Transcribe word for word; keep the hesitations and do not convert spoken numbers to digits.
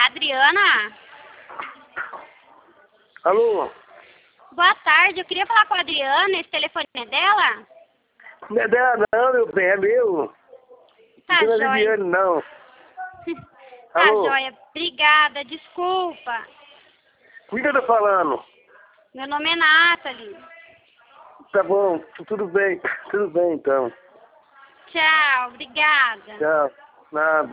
Adriana? Alô? Boa tarde, eu queria falar com a Adriana, esse telefone é dela? Não é dela não, meu bem, é meu. Tá Não é joia. Viviane, não. Tá Alô? joia, obrigada, desculpa. Com quem eu tô falando? Meu nome é Nathalie. Tá bom, tudo bem, tudo bem então. Tchau, obrigada. Tchau, nada.